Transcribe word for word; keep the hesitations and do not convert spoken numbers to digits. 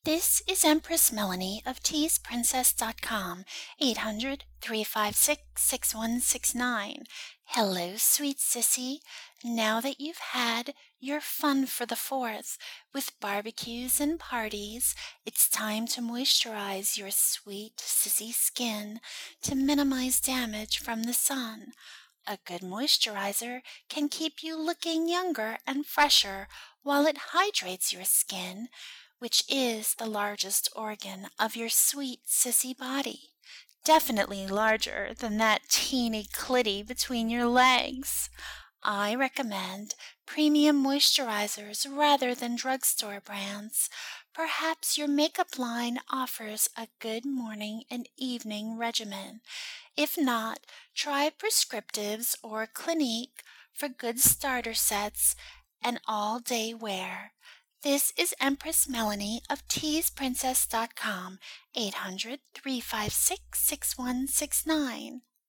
This is Empress Melanie of tease princess dot com, eight hundred, three five six, six one six nine. Hello, sweet sissy. Now that you've had your fun for the fourth with barbecues and parties, it's time to moisturize your sweet sissy skin to minimize damage from the sun. A good moisturizer can keep you looking younger and fresher while it hydrates your skin, which is the largest organ of your sweet sissy body. Definitely larger than that teeny clitty between your legs. I recommend premium moisturizers rather than drugstore brands. Perhaps your makeup line offers a good morning and evening regimen. If not, try Prescriptives or Clinique for good starter sets and all-day wear. This is Empress Melanie of tease princess dot com, eight hundred, three five six, six one six nine.